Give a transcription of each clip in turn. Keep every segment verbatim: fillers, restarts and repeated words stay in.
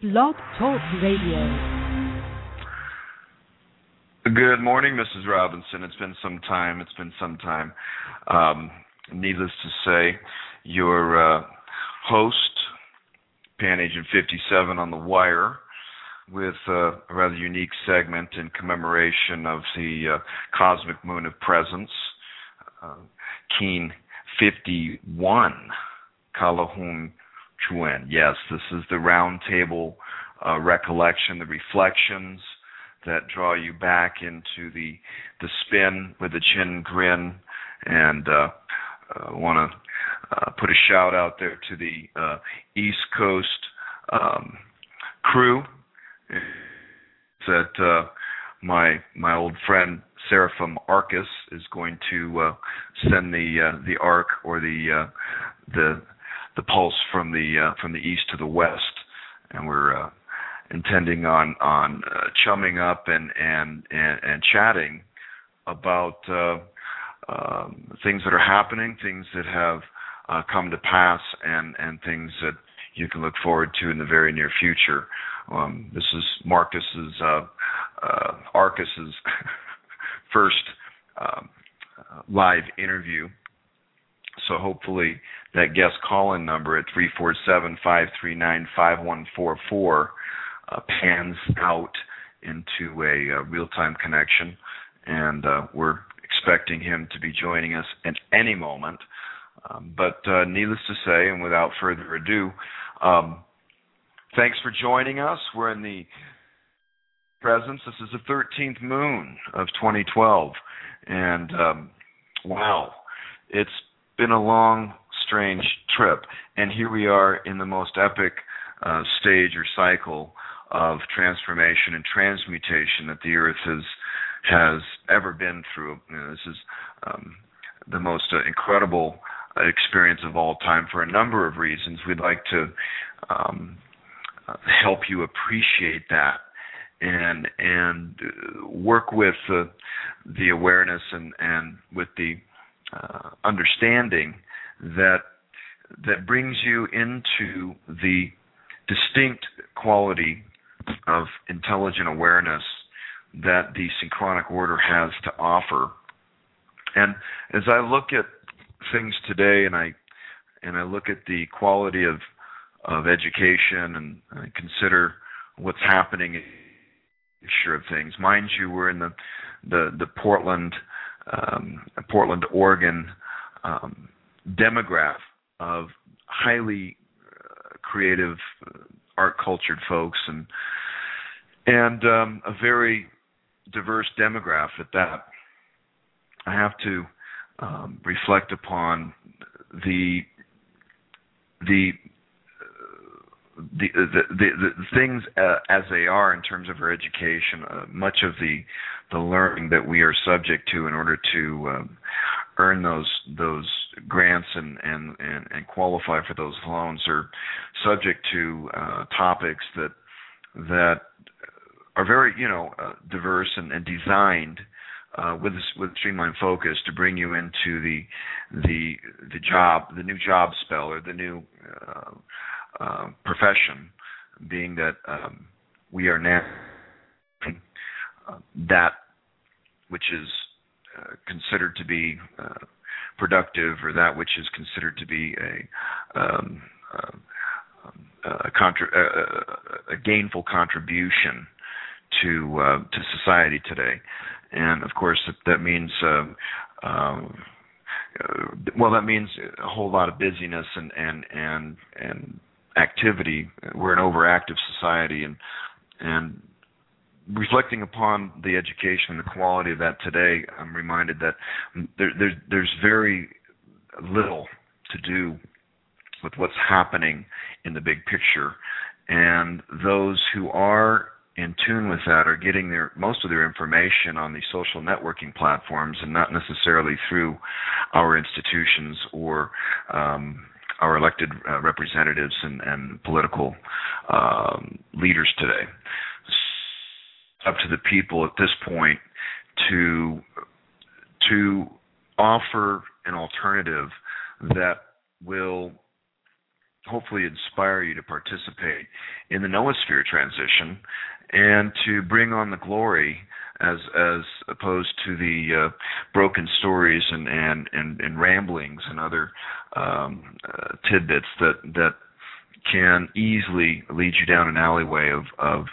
Blog Talk Radio. Good morning, Missus Robinson. It's been some time. It's been some time. Um, needless to say, your uh, host, Pan Agent fifty-seven on the wire, with uh, a rather unique segment in commemoration of the uh, cosmic moon of presence, uh, Keen fifty-one, Kalahun Chuen. Yes, this is the round table uh, recollection, the reflections that draw you back into the the spin with the chin grin, and uh, uh, want to uh, put a shout out there to the uh, East Coast um, crew that uh, my my old friend Seraphim Arcus is going to uh, send the uh, the arc or the uh, the the pulse from the uh, from the east to the west, and we're uh, intending on on uh, chumming up and and and, and chatting about uh, um, things that are happening, things that have uh, come to pass, and and things that you can look forward to in the very near future. Um, this is Marcus's uh, uh, Arcus's first um, uh, live interview. So hopefully that guest call-in number at three four seven, five three nine, five one four four uh, pans out into a uh, real-time connection, and uh, we're expecting him to be joining us at any moment. Um, but uh, needless to say, and without further ado, um, thanks for joining us. We're in the presence. This is the thirteenth moon of twenty twelve, and um, wow, it's been a long, strange trip, and here we are in the most epic uh, stage or cycle of transformation and transmutation that the Earth has has ever been through. You know, this is um, the most uh, incredible uh, experience of all time for a number of reasons. We'd like to um, uh, help you appreciate that and and work with uh, the awareness and, and with the uh, understanding that that brings you into the distinct quality of intelligent awareness that the synchronic order has to offer. And as I look at things today, and I and I look at the quality of of education, and I consider what's happening in the picture of things. Mind you, we're in the the, the Portland um, Portland, Oregon um, demograph of highly uh, creative, uh, art-cultured folks, and and um, a very diverse demograph at that. I have to um, reflect upon the the the the, the, the things uh, as they are in terms of our education. Uh, much of the the learning that we are subject to in order to um, earn those those grants and, and, and, and qualify for those loans are subject to uh, topics that that are very you know uh, diverse and, and designed uh, with with streamlined focus to bring you into the the the job the new job spell or the new uh, uh, profession, being that um, we are now uh, that which is uh, considered to be uh, productive, or that which is considered to be a um, uh, a, contra- a, a gainful contribution to uh, to society today. And of course, that, that means uh, um, uh, well, that means a whole lot of busyness and and and and activity. We're an overactive society, and and reflecting upon the education and the quality of that today, I'm reminded that there, there's there's very little to do with what's happening in the big picture, and those who are in tune with that are getting their most of their information on the social networking platforms, and not necessarily through our institutions or um, our elected uh, representatives and, and political um, leaders today. It's up to the people at this point to to offer an alternative that will hopefully inspire you to participate in the noosphere transition and to bring on the glory as as opposed to the uh, broken stories and, and, and, and ramblings and other um, uh, tidbits that that can easily lead you down an alleyway of of,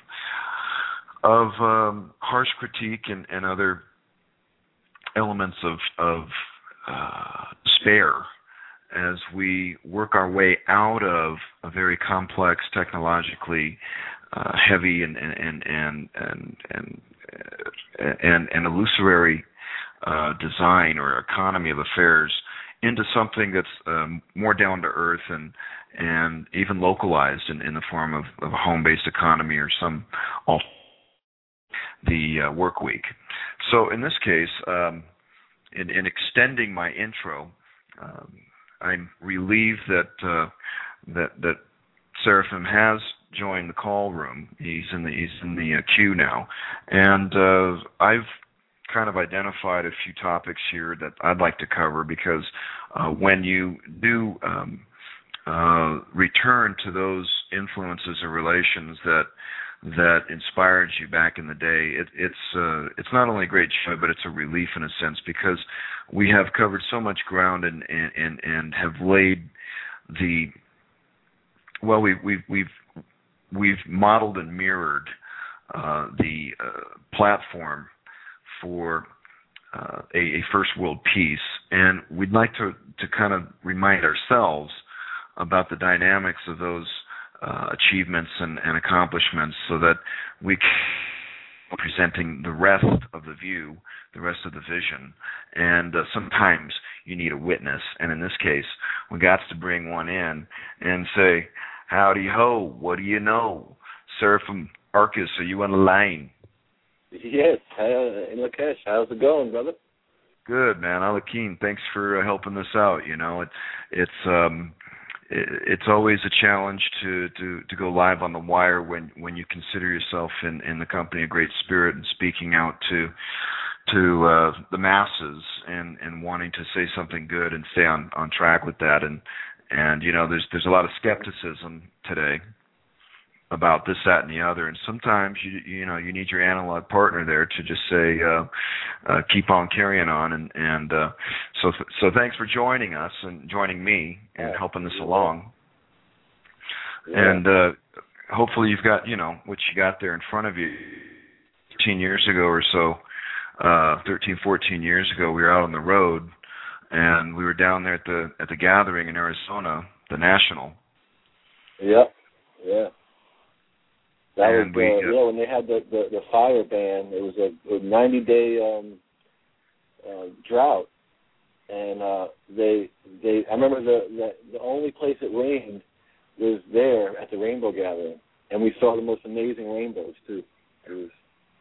of um, harsh critique and, and other elements of, of uh, despair as we work our way out of a very complex, technologically uh, heavy and and and and and and, and illusory uh, design or economy of affairs into something that's um, more down to earth and and even localized in, in the form of, of a home-based economy or some all the uh, work week. So in this case, um, in, in extending my intro, um, I'm relieved that uh, that that Seraphim has joined the call room. He's in the he's in the uh, queue now, and uh, I've kind of identified a few topics here that I'd like to cover because uh, when you do um, uh, return to those influences or relations that that inspired you back in the day, it, it's uh, it's not only a great joy, but it's a relief in a sense because we have covered so much ground and and and, and have laid the well we we've we've we've modeled and mirrored uh, the uh, platform for uh, a, a first world peace, and we'd like to to kind of remind ourselves about the dynamics of those uh, achievements and, and accomplishments, so that we can presenting the rest of the view, the rest of the vision, and uh, sometimes you need a witness, and in this case, we got to bring one in and say, "Howdy ho, what do you know? Seraphim Arcus, are you on the line?" Yes, uh, Lakesh, how's it going, brother? Good, man. Alakeen, thanks for uh, helping us out. You know, it, it's um, it, it's always a challenge to, to, to go live on the wire when, when you consider yourself in, in the company of great spirit and speaking out to to uh, the masses and, and wanting to say something good and stay on, on track with that. And and you know, there's there's a lot of skepticism today about this, that, and the other, and sometimes you you know you need your analog partner there to just say uh, uh, keep on carrying on, and and uh, so so thanks for joining us and joining me and helping us along, yeah. and uh, hopefully you've got you know what you got there in front of you. thirteen years ago or so, uh, thirteen, fourteen years ago, we were out on the road, and we were down there at the at the gathering in Arizona, the National. Yep. Yeah. That and was, we, uh, uh, yeah, when they had the, the, the fire ban, it was a, a ninety-day um, uh, drought, and uh, they they I remember the, the the only place it rained was there at the Rainbow Gathering, and we saw the most amazing rainbows too. It was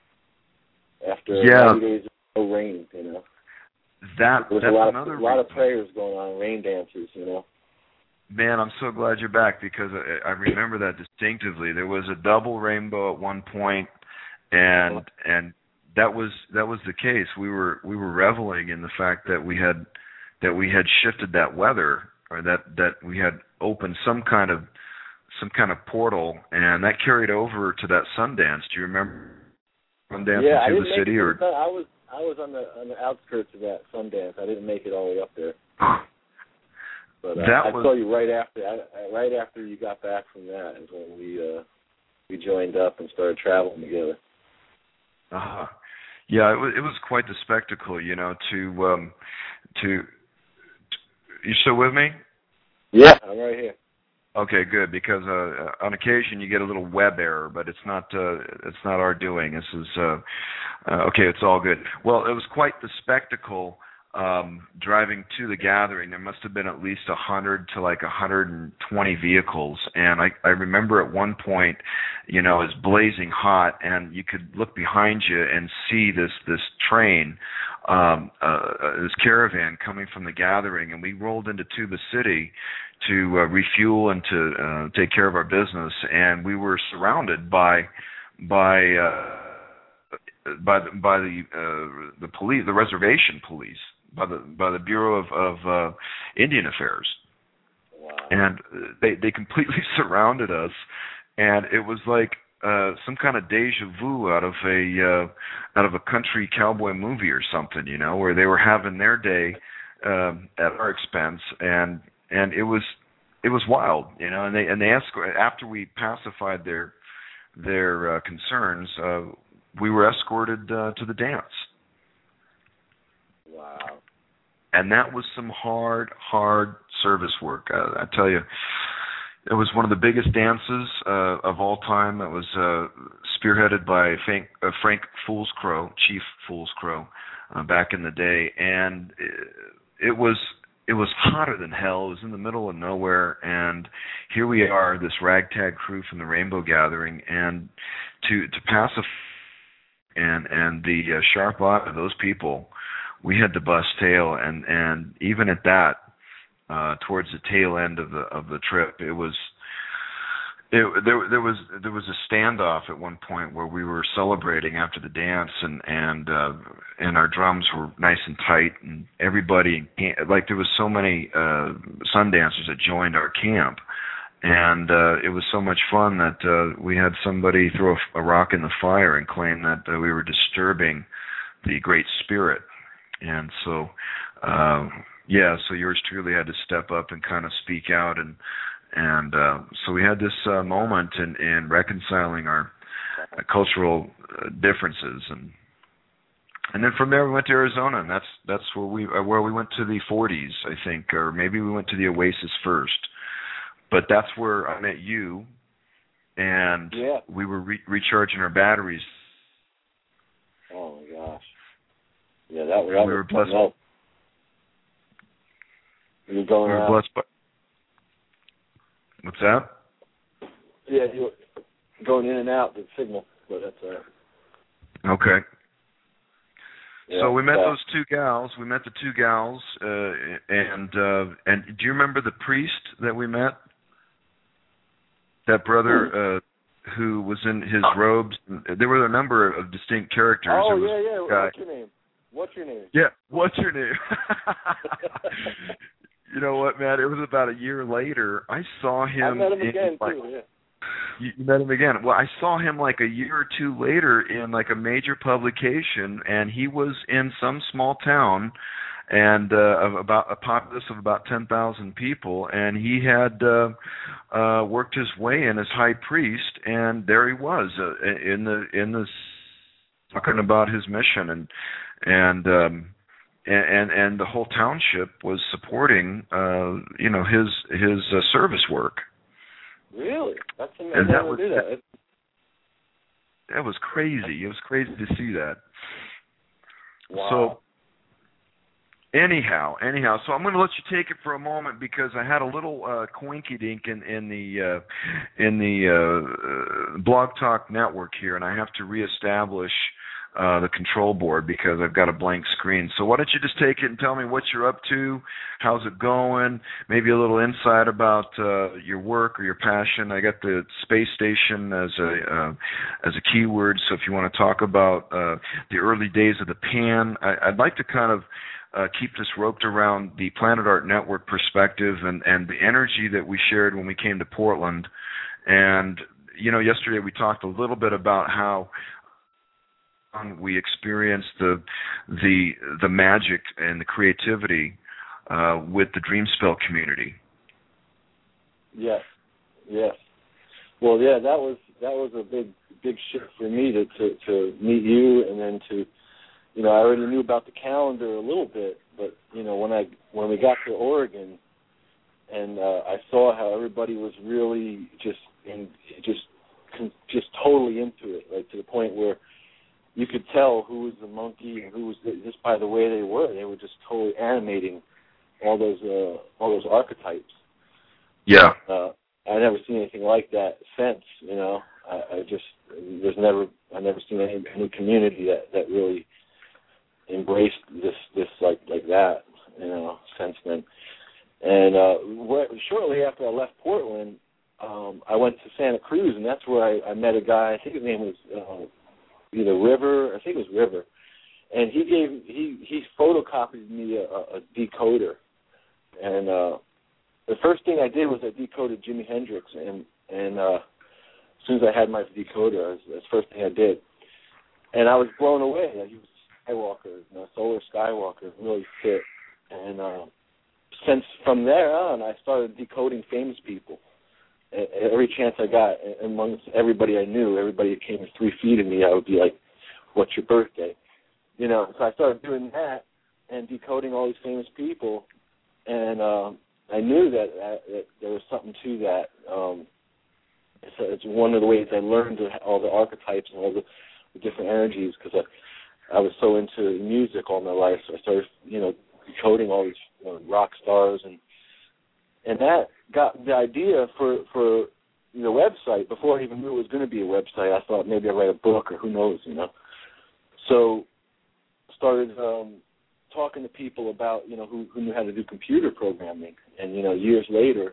after yeah. ninety days of no rain, you know. That there was that's a lot another of a lot reason. of prayers going on, rain dances, you know. Man, I'm so glad you're back because I, I remember that distinctively. There was a double rainbow at one point, and and that was that was the case. We were we were reveling in the fact that we had that we had shifted that weather, or that, that we had opened some kind of some kind of portal, and that carried over to that Sundance. Do you remember Sundance yeah, into I the didn't city? Make it, Or I was I was on the on the outskirts of that Sundance. I didn't make it all the way up there. But uh, that I was, saw you right after. I, I, right after you got back from that is when we uh, we joined up and started traveling together. Uh-huh. Yeah, it was it was quite the spectacle, you know. To um, to, to you still with me? Yeah, I'm right here. Okay, good. Because uh, on occasion you get a little web error, but it's not uh, it's not our doing. This is uh, uh, okay. It's all good. Well, it was quite the spectacle. Um, driving to the gathering, there must have been at least a hundred to like a hundred and twenty vehicles, and I, I remember at one point, you know, it was blazing hot, and you could look behind you and see this this train, um, uh, this caravan coming from the gathering, and we rolled into Tuba City to uh, refuel and to uh, take care of our business, and we were surrounded by by uh, by the, by the uh, the police, the reservation police. By the by the Bureau of, of uh, Indian Affairs. Wow. And they they completely surrounded us, and it was like uh, some kind of deja vu out of a uh, out of a country cowboy movie or something, you know, where they were having their day um, at our expense, and and it was it was wild, you know. And they and they escort after we pacified their their uh, concerns, uh, we were escorted uh, to the dance. Wow. And that was some hard, hard service work. I, I tell you, it was one of the biggest dances uh, of all time. It was uh, spearheaded by Frank, uh, Frank Foolscrow, Chief Foolscrow, uh, back in the day, and it, it was it was hotter than hell. It was in the middle of nowhere, and here we are, this ragtag crew from the Rainbow Gathering, and to to pacify and and the uh, sharp eye of those people, we had to bust tail, and, and even at that, uh, towards the tail end of the of the trip, it was it, there there was there was a standoff at one point where we were celebrating after the dance, and and uh, and our drums were nice and tight, and everybody, like there was so many uh, sun dancers that joined our camp, and uh, it was so much fun that uh, we had somebody throw a, a rock in the fire and claim that uh, we were disturbing the Great Spirit. And so, uh, yeah, so yours truly had to step up and kind of speak out, and and uh, so we had this uh, moment in, in reconciling our uh, cultural uh, differences, and and then from there we went to Arizona, and that's that's where we uh, where we went to the forties, I think, or maybe we went to the Oasis first, but that's where I met you, and yeah. we were re- recharging our batteries. Oh my gosh. Yeah, that, that we was were blessed. No. You were going we were out. blessed by. What's that? Yeah, you were going in and out the signal, but that's all right. Okay. Yeah, so we met uh, those two gals. We met the two gals, uh, and uh, and do you remember the priest that we met? That brother uh, who was in his robes. There were a number of distinct characters. Oh was yeah, yeah. Guy. What's your name? What's your name? Yeah, what's your name? You know what, man? It was about a year later. I saw him. I met him in, again like, too. Yeah. You, you met him again. Well, I saw him like a year or two later in like a major publication, and he was in some small town, and uh, of about a populace of about ten thousand people, and he had uh, uh, worked his way in as high priest, and there he was uh, in the in the talking about his mission, and and. Um, And, and the whole township was supporting, uh, you know, his his uh, service work. Really? That's amazing. And that I was do that. that was crazy. It was crazy to see that. Wow. So anyhow, anyhow, so I'm going to let you take it for a moment because I had a little uh, coinky-dink in, in the uh, in the uh, Blog Talk network here, and I have to reestablish Uh, the control board because I've got a blank screen. So why don't you just take it and tell me what you're up to, how's it going, maybe a little insight about uh, your work or your passion. I got the space station as a uh, as a keyword, so if you want to talk about uh, the early days of the Pan, I, I'd like to kind of uh, keep this roped around the Planet Art Network perspective and, and the energy that we shared when we came to Portland. And, you know, yesterday we talked a little bit about how we experienced the the the magic and the creativity uh, with the Dreamspell community. Yes, yes. Well, yeah, that was that was a big big shift for me to, to to meet you, and then to, you know, I already knew about the calendar a little bit, but you know, when I when we got to Oregon, and uh, I saw how everybody was really just in just just totally into it, like to the point where you could tell who was the monkey and who was the, just by the way they were. They were just totally animating all those uh, all those archetypes. Yeah. Uh, I never seen anything like that since. You know, I, I just there's never I never seen any, any community that, that really embraced this this like like that. You know, since then. And uh, where, shortly after I left Portland, um, I went to Santa Cruz, and that's where I, I met a guy. I think his name was. Uh, Either River, I think it was River, and he gave he he photocopied me a, a decoder, and uh, the first thing I did was I decoded Jimi Hendrix, and and uh, as soon as I had my decoder, that's the first thing I did, and I was blown away. He was Skywalker, you know, Solar Skywalker, really fit, and uh, since from there on, I started decoding famous people. Every chance I got, amongst everybody I knew, everybody that came three feet of me, I would be like, "What's your birthday?" You know. So I started doing that and decoding all these famous people, and um, I knew that, that, that there was something to that. Um, it's, it's one of the ways I learned all the archetypes and all the, the different energies, because I, I was so into music all my life. So I started, you know, decoding all these, you know, rock stars, and and that got the idea for for the website. Before I even knew it was going to be a website, I thought maybe I'd write a book, or who knows, you know. So started um, talking to people about, you know, who, who knew how to do computer programming. And, you know, years later,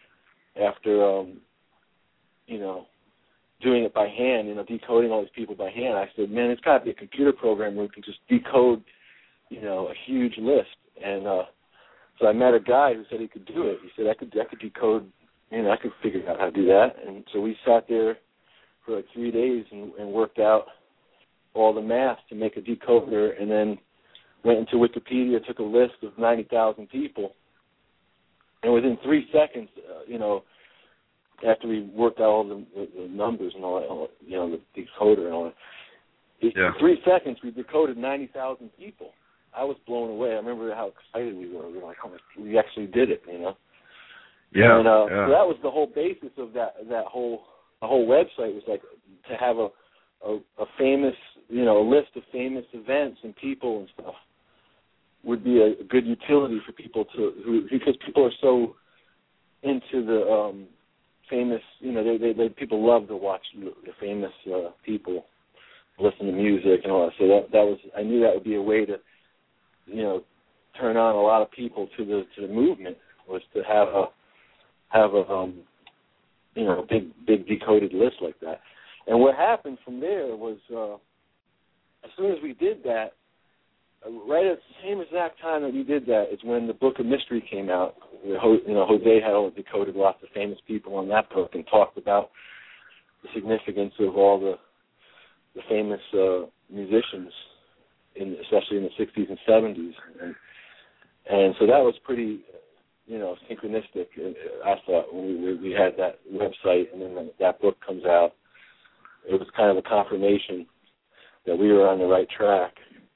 after, um, you know, doing it by hand, you know, decoding all these people by hand, I said, man, it's got to be a computer program where we can just decode, you know, a huge list. And uh, so I met a guy who said he could do it. He said, I could, I could decode, you know, I could figure out how to do that. And so we sat there for like three days and, and worked out all the math to make a decoder, and then went into Wikipedia, took a list of ninety thousand people, and within three seconds, uh, you know, after we worked out all the, the, the numbers and all that, all, you know, the decoder and all that, yeah. in three seconds we decoded ninety thousand people. I was blown away. I remember how excited we were. We were like, oh, we actually did it, you know. Yeah. And uh, yeah. so that was the whole basis of that that whole the whole website, was like to have a a, a famous, you know, a list of famous events and people and stuff would be a, a good utility for people to, who, because people are so into the um, famous, you know, they, they, they people love to watch the famous uh, people, listen to music and all that. So that that was, I knew that would be a way to, you know, turn on a lot of people to the to the movement, was to have a have a um, you know, a big big decoded list like that. And what happened from there was, uh, as soon as we did that, uh, right at the same exact time that we did that is when the Book of Mystery came out. You know, Jose had all decoded lots of famous people on that book and talked about the significance of all the the famous uh, musicians, in, especially in the sixties and seventies. And, and so that was pretty, you know, synchronistic, I thought, when we, we had that website and then that book comes out. It was kind of a confirmation that we were on the right track.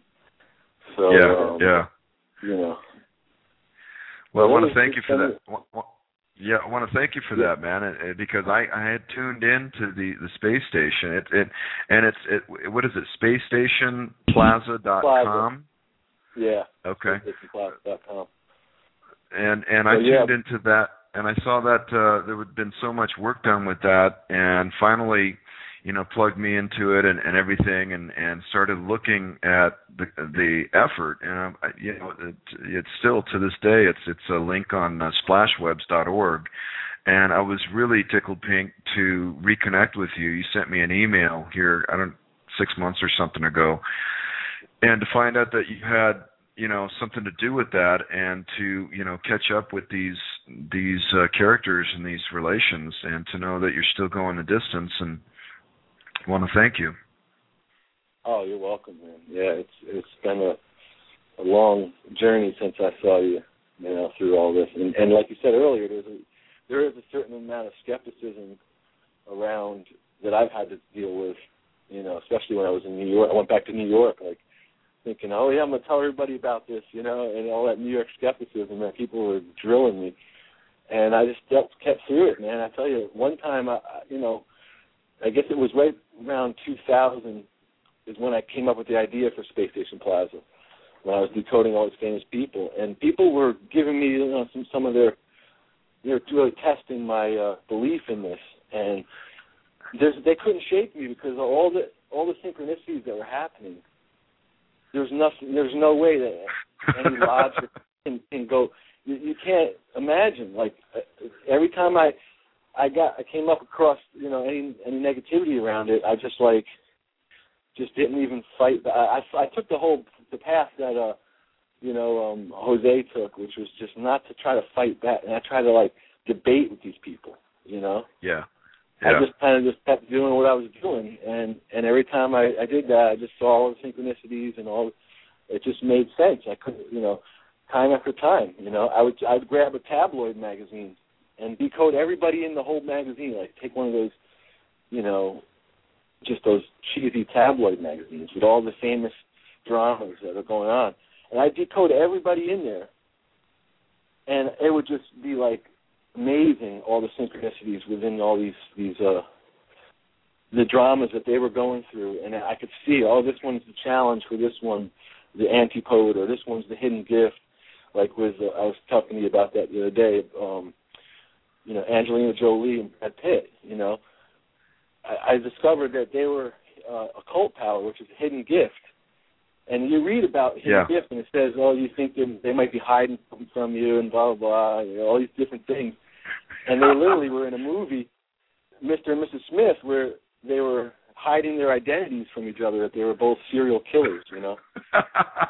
So, yeah, um, yeah. You know. Well, I want to thank you for that. Yeah, I want to thank you for that, man, it, it, because I, I had tuned in to the, the space station. It, it and it's it, what is it? space station plaza dot com. Yeah. Okay. space station plaza dot com. And and so, I tuned yeah. into that, and I saw that uh, there had been so much work done with that, and finally, you know, plugged me into it and, and everything, and, and started looking at the the effort. And um, you know, it, it's still to this day, it's it's a link on uh, splash webs dot org, and I was really tickled pink to reconnect with you. You sent me an email here, I don't six months or something ago, and to find out that you had, you know, something to do with that, and to, you know, catch up with these these uh, characters and these relations, and to know that you're still going the distance. And I want to thank you. Oh, you're welcome, man. Yeah, it's it's been a, a long journey since I saw you, you know, through all this. And, and like you said earlier, there's a, there is a certain amount of skepticism around that I've had to deal with, you know, especially when I was in New York. I went back to New York, like, thinking, oh, yeah, I'm going to tell everybody about this, you know, and all that New York skepticism, that people were drilling me. And I just kept through it, man. I tell you, one time, I, you know, I guess it was right around two thousand is when I came up with the idea for Space Station Plaza, when I was decoding all these famous people. And people were giving me, you know, some, some of their, they were really testing my uh, belief in this. And there's, they couldn't shake me because of all the, all the synchronicities that were happening. There's nothing. There's no way that any logic can, can go. You, you can't imagine. Like every time I, I got, I came up across, you know, any any negativity around it, I just like, just didn't even fight. I, I, I took the whole the path that uh you know, um, Jose took, which was just not to try to fight back, and I tried to like debate with these people, you know. Yeah. Yeah. I just kind of just kept doing what I was doing, and and every time I, I did that, I just saw all the synchronicities and all. It just made sense. I couldn't, you know, time after time, you know, I would I'd grab a tabloid magazine and decode everybody in the whole magazine. Like take one of those, you know, just those cheesy tabloid magazines with all the famous dramas that are going on, and I'd decode everybody in there, and it would just be like amazing, all the synchronicities within all these these uh the dramas that they were going through, and I could see, oh, this one's the challenge for this one, the antipode, or this one's the hidden gift. Like with uh, I was talking to you about that the other day. Um, you know, Angelina Jolie and Brad Pitt. You know, I, I discovered that they were uh, occult power, which is a hidden gift. And you read about hidden yeah. gift, and it says, oh, you think they, they might be hiding from you, and blah blah blah. You know, all these different things. And they literally were in a movie, Mister and Missus Smith, where they were hiding their identities from each other, that they were both serial killers, you know. yeah.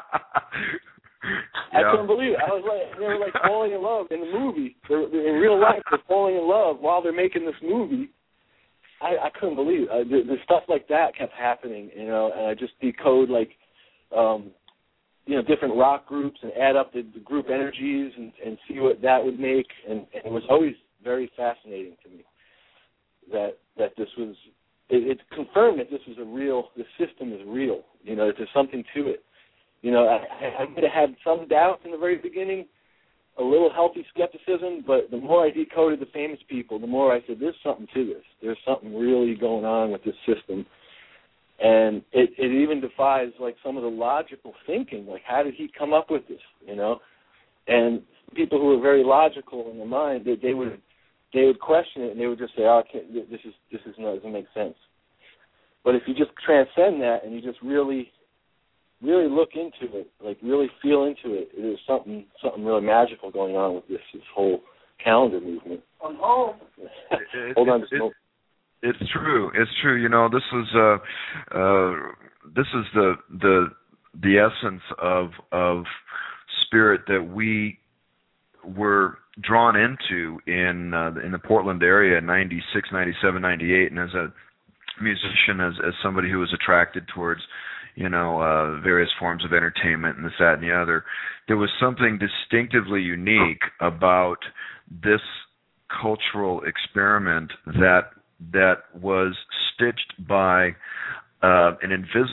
I couldn't believe it. I was like, they were like falling in love in the movie. They're, they're, in real life, they're falling in love while they're making this movie. I, I couldn't believe it. Uh, the, the stuff like that kept happening, you know, and I just decode, like, um, you know, different rock groups and add up the, the group energies and, and see what that would make. And, and it was always very fascinating to me that that this was, it, it confirmed that this was a real, the system is real, you know, that there's something to it. You know, I, I might have had some doubts in the very beginning, a little healthy skepticism, but the more I decoded the famous people, the more I said, there's something to this. There's something really going on with this system. And it, it even defies, like, some of the logical thinking. Like, how did he come up with this, you know? And people who are very logical in their mind, they, they would they would question it, and they would just say, oh, I can't, this is this is not, doesn't make sense. But if you just transcend that and you just really, really look into it, like really feel into it, there's something something really magical going on with this this whole calendar movement. I'm home. Hold on, just a moment. It's true. It's true. You know, this is uh, uh, this is the the the essence of of spirit that we were drawn into in uh, in the Portland area in ninety-six, ninety-seven, ninety-eight, and as a musician, as as somebody who was attracted towards, you know, uh, various forms of entertainment and this, that, and the other, there was something distinctively unique about this cultural experiment that that was stitched by uh, an invisible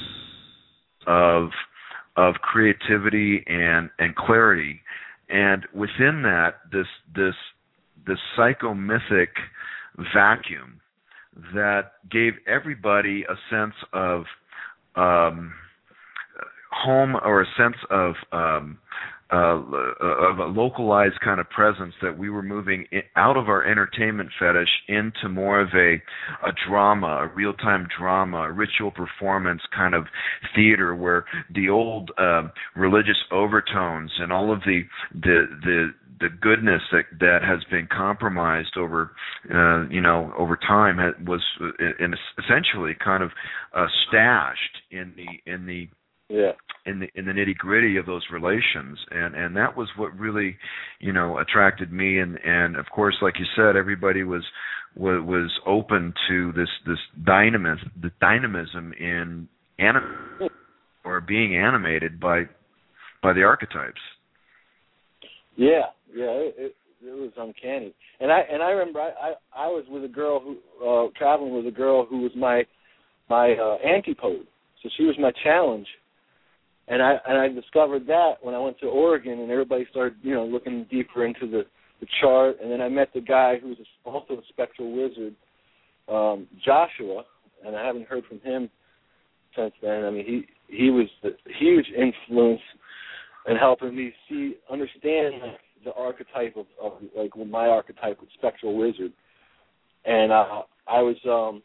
of of creativity and, and clarity, and within that, this this this psychomythic vacuum that gave everybody a sense of um, home, or a sense of um, uh, of a localized kind of presence, that we were moving in, out of our entertainment fetish into more of a a drama, a real-time drama, a ritual performance kind of theater, where the old uh, religious overtones and all of the the the the goodness that that has been compromised over, uh, you know, over time had, was in essentially kind of uh, stashed in the in the yeah. in the in the nitty gritty of those relations, and and that was what really, you know, attracted me, and and of course, like you said, everybody was was, was open to this this dynamism, the dynamism in anim or being animated by by the archetypes. Yeah, yeah, it, it, it was uncanny, and I and I remember I, I, I was with a girl who uh, traveling with a girl who was my my uh, antipode, so she was my challenge. And I and I discovered that when I went to Oregon, and everybody started, you know, looking deeper into the, the chart. And then I met the guy who was also a spectral wizard, um, Joshua, and I haven't heard from him since then. I mean, he he was a huge influence in helping me see, understand the archetype of, of like my archetype of spectral wizard. And uh, I was, um,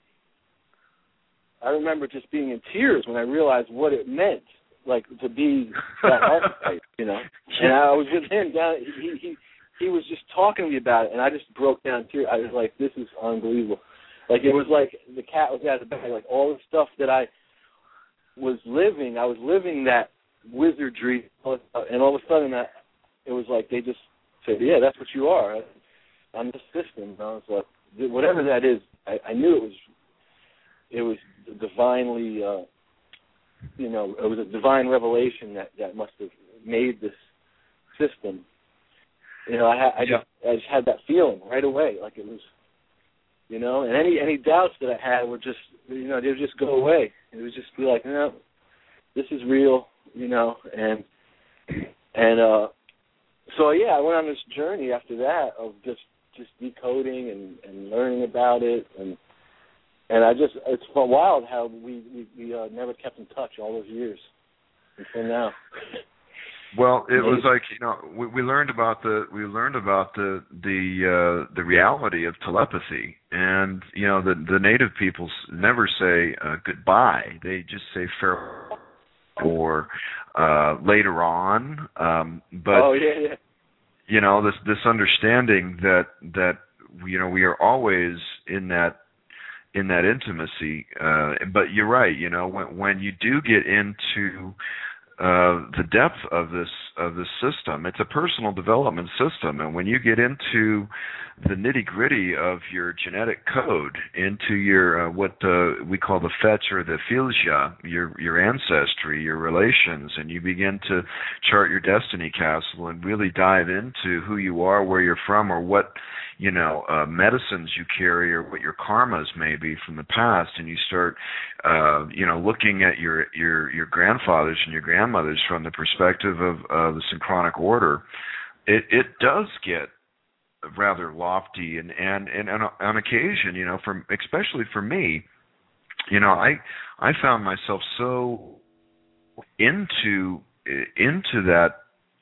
I remember just being in tears when I realized what it meant. Like to be that archetype, you know. And I was with him down. He he he was just talking to me about it, and I just broke down in tears. I was like, "This is unbelievable." Like it was like the cat was out of the bag. Like all the stuff that I was living, I was living that wizardry, and all of a sudden that it was like they just said, yeah, that's what you are. I'm the system. And I was like, whatever that is, I, I knew it was it was divinely, uh, you know, it was a divine revelation that, that must have made this system. You know, I, ha- I, yeah. just, I just had that feeling right away, like it was, you know, and any any doubts that I had would just, you know, they would just go away. It would just be like, no, this is real, you know, and and uh, so yeah, I went on this journey after that of just, just decoding and, and learning about it, and and I just, it's wild how we we, we uh, never kept in touch all those years until now. Well, it was like, you know, we, we learned about the we learned about the the uh, the reality of telepathy, and you know, the the native peoples never say uh, goodbye; they just say farewell or uh, later on. Um, but oh yeah, yeah. You know, this this understanding that that you know we are always in that in that intimacy. Uh, but you're right. You know, when when you do get into Uh, the depth of this of this system, it's a personal development system, and when you get into the nitty gritty of your genetic code, into your uh, what uh, we call the fetch or the filja, your your ancestry, your relations, and you begin to chart your destiny castle and really dive into who you are, where you're from, or what you know uh, medicines you carry, or what your karmas may be from the past, and you start uh, you know looking at your your your grandfathers and your grandmothers mothers from the perspective of uh, the synchronic order, it, it does get rather lofty, and, and, and on, on occasion, you know, from especially for me, you know, I I found myself so into into that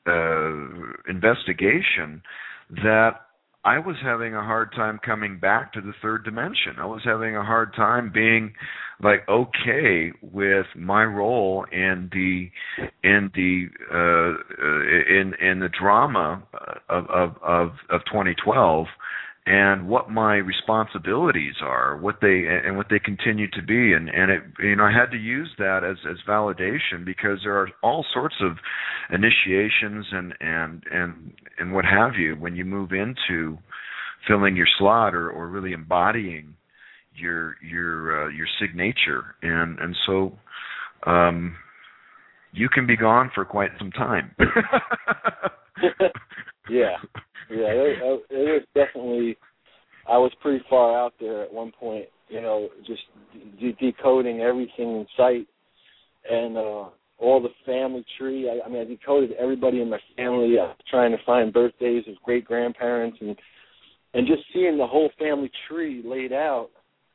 uh, investigation that I was having a hard time coming back to the third dimension. I was having a hard time being like okay with my role in the in the uh, in in the drama of of of, of twenty twelve, and what my responsibilities are, what they and what they continue to be, and and it, you know, I had to use that as as validation, because there are all sorts of initiations and and and and what have you when you move into filling your slot, or, or really embodying your your uh, your signature, and and so um, you can be gone for quite some time. yeah, yeah, it, it was definitely. I was pretty far out there at one point, you know, just de- decoding everything in sight, and uh, all the family tree. I, I mean, I decoded everybody in my family. I was trying to find birthdays of great grandparents, and and just seeing the whole family tree laid out.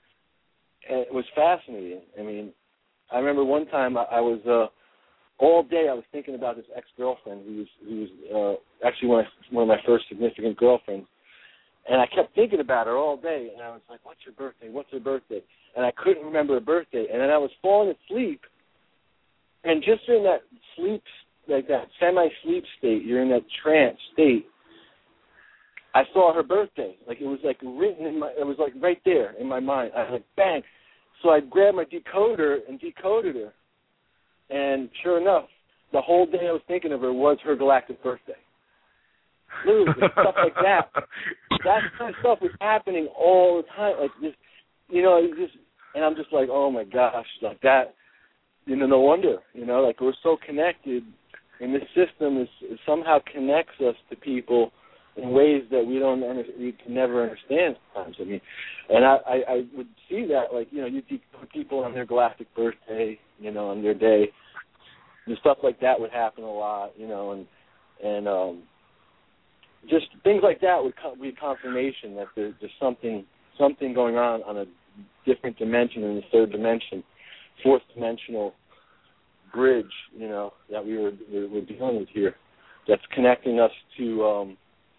It was fascinating. I mean, I remember one time I, I was uh, all day I was thinking about this ex-girlfriend who was who was uh, actually one of, one of my first significant girlfriends, and I kept thinking about her all day. And I was like, "What's your birthday? What's her birthday?" And I couldn't remember her birthday. And then I was falling asleep, and just in that sleep, like that semi-sleep state, you're in that trance state. I saw her birthday. Like, it was like written in my, it was like right there in my mind. I was like, bang. So I grabbed my decoder and decoded her. And sure enough, the whole day I was thinking of her was her galactic birthday. Literally, stuff like that. That kind of stuff was happening all the time. Like, just, you know, it just, and I'm just like, oh my gosh, like that, you know, no wonder, you know, like we're so connected, and this system is, somehow connects us to people in ways that we don't, we can never understand sometimes. I mean, and I, I, I would see that, like, you know, you put people on their galactic birthday, you know, on their day, and stuff like that would happen a lot, you know, and and um, just things like that would be confirmation that there, there's something something going on on a different dimension, in the third dimension, fourth dimensional bridge, you know, that we were we were dealing with here, that's connecting us to. Um,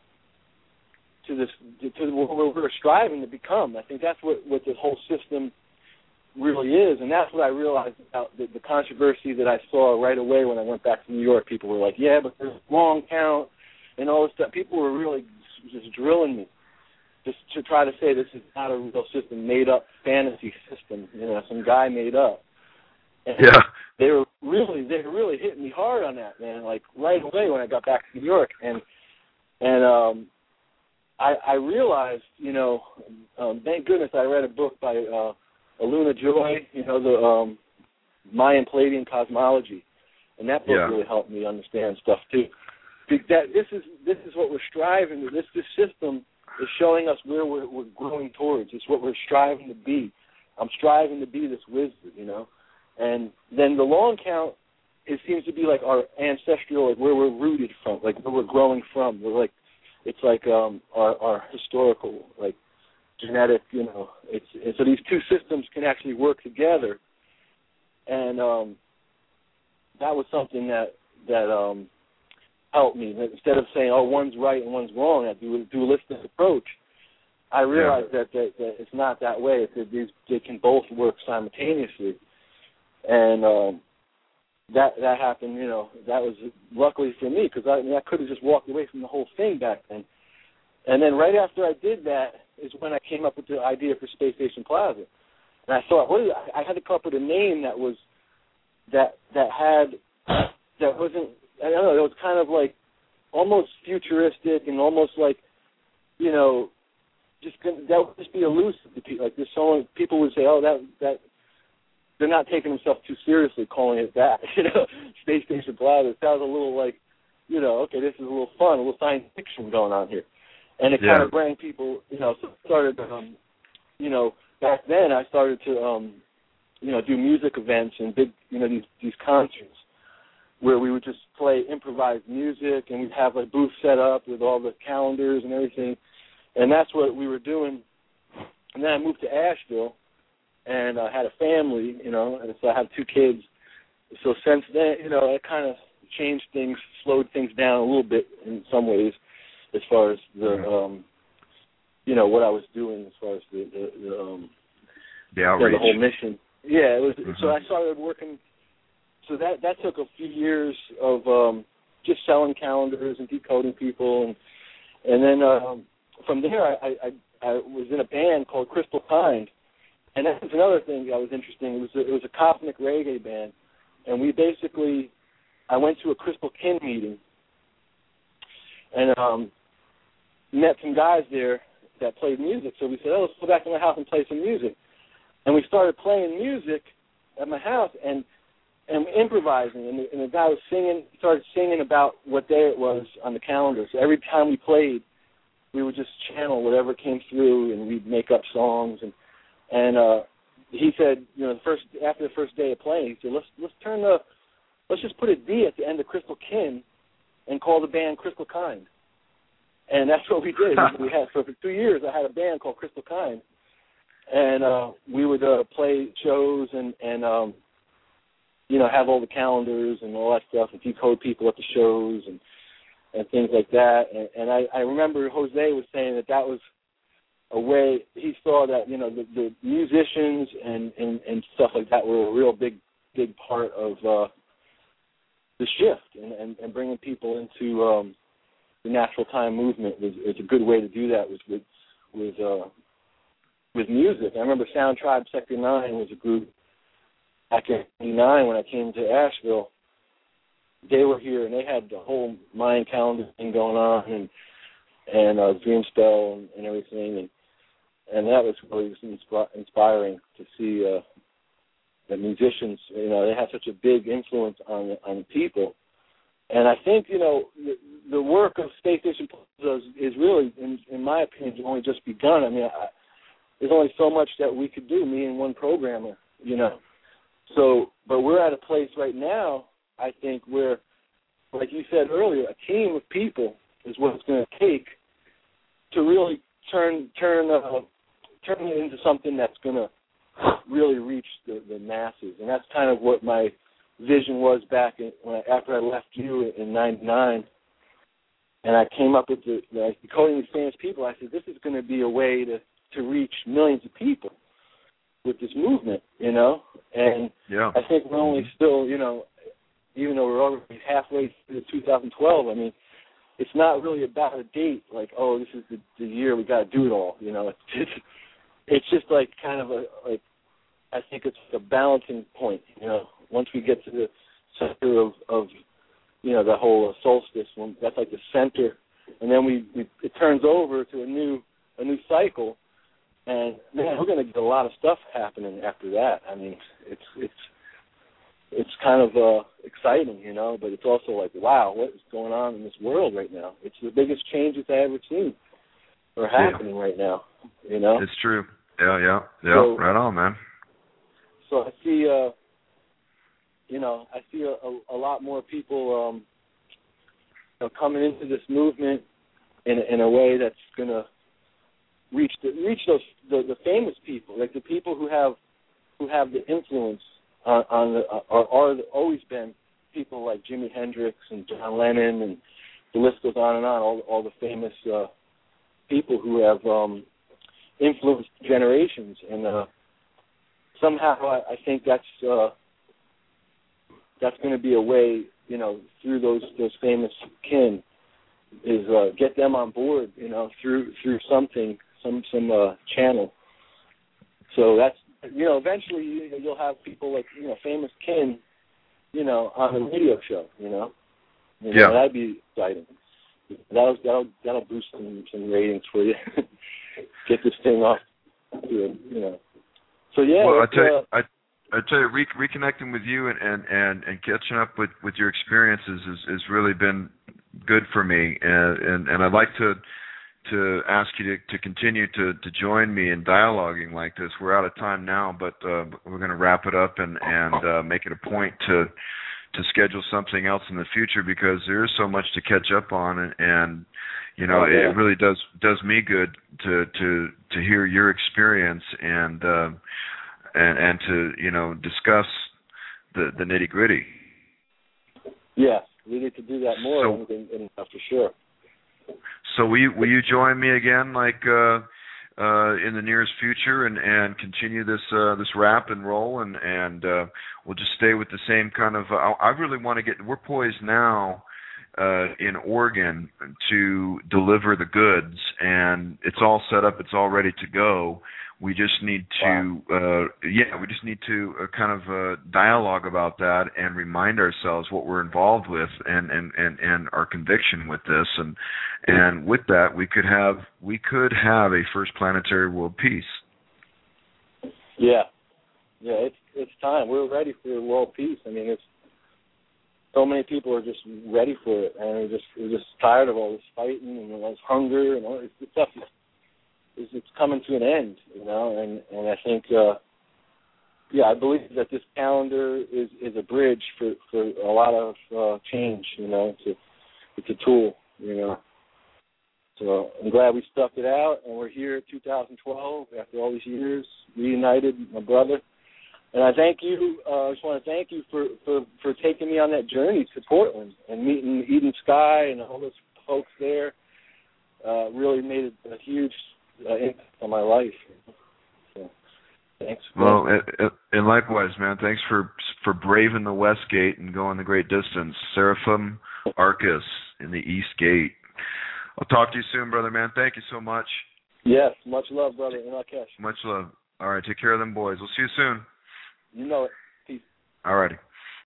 to this, to what we're striving to become. I think that's what, what this whole system really is, and that's what I realized about the, the controversy that I saw right away when I went back to New York. People were like, yeah, but there's wrong count and all this stuff. People were really just drilling me just to try to say this is not a real system, made-up fantasy system, you know, some guy made up. And, yeah. they were really they were really hitting me hard on that, man. Like right away when I got back to New York, and and um, I, I realized, you know, um, thank goodness I read a book by uh, Aluna Joy, you know, the um, Mayan Palladian cosmology, and that book yeah. really helped me understand stuff too. That this is this is what we're striving to. This this system is showing us where we're, we're growing towards. It's what we're striving to be. I'm striving to be this wizard, you know. And then the long count, it seems to be like our ancestral, like where we're rooted from, like where we're growing from. We're like, it's like um, our our historical, like genetic, you know. It's, it's so these two systems can actually work together. And um, that was something that that um, helped me. Instead of saying, oh, one's right and one's wrong, that du- dualistic approach, I realized yeah. that, that that it's not that way. It's that these they can both work simultaneously. And um, that that happened, you know, that was luckily for me, because I, I, mean, I could have just walked away from the whole thing back then. And then right after I did that is when I came up with the idea for Space Station Plaza. And I thought, what is it? I had to come up with a name that was that that had that wasn't I don't know, it was kind of like almost futuristic and almost like, you know, just that would just be elusive to people. Like there's so people would say, oh, that that they're not taking themselves too seriously calling it that, you know, Space Station Plaza. It sounds a little like, you know, okay, this is a little fun, a little science fiction going on here. And it yeah. kind of brought people, you know, so started, um, you know, back then I started to, um, you know, do music events and big, you know, these these concerts where we would just play improvised music, and we'd have a booth set up with all the calendars and everything. And that's what we were doing. And then I moved to Asheville, and I had a family, you know, and so I have two kids. So since then, you know, it kind of changed things, slowed things down a little bit in some ways, as far as the, mm-hmm. um, you know, what I was doing as far as the the, the, um, the outreach, the whole mission. Yeah, it was. Mm-hmm. So I started working. So that that took a few years of um, just selling calendars and decoding people, and and then um, from there I, I I was in a band called Crystal Kind, and that was another thing that was interesting. It was a, it was a cosmic reggae band, and we basically I went to a Crystal Kin meeting, and um, met some guys there that played music. So we said, oh, let's go back to my house and play some music, and we started playing music at my house and. and improvising, and the, and the guy was singing, started singing about what day it was on the calendar. So every time we played, we would just channel whatever came through, and we'd make up songs. And and uh, he said, you know, the first after the first day of playing, he said, let's let's turn the, let's just put a D at the end of Crystal Kin, and call the band Crystal Kind. And that's what we did. we had for two years. I had a band called Crystal Kind, and uh, we would uh, play shows and and um, you know, have all the calendars and all that stuff and decode people at the shows and, and things like that. And, and I, I remember Jose was saying that that was a way he saw that, you know, the, the musicians and, and, and stuff like that were a real big, big part of uh, the shift and, and, and bringing people into um, the natural time movement was, was a good way to do that was with, with, uh, with music. I remember Sound Tribe Sector nine was a group back in eighty-nine when I came to Asheville. They were here, and they had the whole Mayan calendar thing going on, and and uh, Dream Spell and, and everything, and and that was really insp- inspiring to see uh, the musicians. You know, they have such a big influence on on people, and I think you know the, the work of Space Station Plaza is, is really, in, in my opinion, only just begun. I mean, I, there's only so much that we could do, me and one programmer, you know. So, but we're at a place right now, I think, where, like you said earlier, a team of people is what it's going to take to really turn turn uh, turn it into something that's going to really reach the, the masses. And that's kind of what my vision was back in, when I, after I left you in ninety-nine. And I came up with the, like, decoding these famous people. I said, this is going to be a way to, to reach millions of people with this movement, you know, and yeah. I think we're only still, you know, even though we're already halfway through two thousand twelve, I mean, it's not really about a date, like, oh, this is the, the year we got to do it all, you know. It's just, it's just like kind of a, like, I think it's a balancing point. You know, once we get to the center of, of you know, the whole solstice, when that's like the center, and then we, we it turns over to a new a new cycle, and man, we're going to get a lot of stuff happening after that. I mean, it's it's it's kind of uh, exciting, you know, but it's also like, wow, what is going on in this world right now? It's the biggest changes I ever seen are happening yeah. right now, you know. It's true. Yeah, yeah, yeah. So, right on, man. So I see, uh, you know, I see a, a, a lot more people um, you know, coming into this movement in in a way that's going to reach the, reach those the, the famous people, like the people who have who have the influence on, on the are, are always been people like Jimi Hendrix and John Lennon, and the list goes on and on. All all the famous uh, people who have um, influenced generations, and uh, somehow I, I think that's uh, that's going to be a way, you know, through those those famous kin, is uh, get them on board, you know, through through something, some some uh, channel. So that's, you know, eventually you'll have people like, you know, famous kin, you know, on the radio show, you know. You know, yeah, that'd be exciting. That'll that'll that'll boost some, some ratings for you. Get this thing off, you know. So yeah. Well, I tell you, uh, I, I tell you, re- reconnecting with you and, and, and, and catching up with, with your experiences has, has really been good for me, and, and, and I'd like to to ask you to, to continue to, to join me in dialoguing like this. We're out of time now, but uh, we're going to wrap it up and and uh, make it a point to to schedule something else in the future, because there is so much to catch up on, and, and you know, oh, yeah. it really does does me good to to to hear your experience and uh, and and to, you know, discuss the the nitty gritty. Yeah, we need to do that more, so, in, in, in, for sure. So will you, will you join me again, like uh, uh, in the nearest future, and, and continue this uh, this rap and roll, and and uh, we'll just stay with the same kind of. Uh, I really want to get. We're poised now uh, in Oregon to deliver the goods, and it's all set up. It's all ready to go. We just need to, wow. uh, yeah, we just need to uh, kind of uh, dialogue about that and remind ourselves what we're involved with, and, and, and, and our conviction with this, and and with that we could have we could have a first planetary world peace. Yeah, yeah, it's it's time. We're ready for world peace. I mean, it's so many people are just ready for it, and we're just we're just tired of all this fighting and all this hunger and all this stuff. Is it's coming to an end, you know, and, and I think, uh, yeah, I believe that this calendar is, is a bridge for, for a lot of uh, change, you know. It's a, it's a tool, you know. So I'm glad we stuck it out, and we're here in two thousand twelve after all these years, reunited, my brother. And I thank you, uh, I just want to thank you for, for, for taking me on that journey to Portland and meeting Eden Sky and all those folks there. Uh, really made a huge Uh, impact on my life. So, thanks. Well, it, it, and likewise, man. Thanks for for braving the West Gate and going the great distance. Seraphim Arcus in the East Gate. I'll talk to you soon, brother, man. Thank you so much. Yes, much love, brother. And Rakesh. Much love. All right, take care of them boys. We'll see you soon. You know it. Peace. All righty.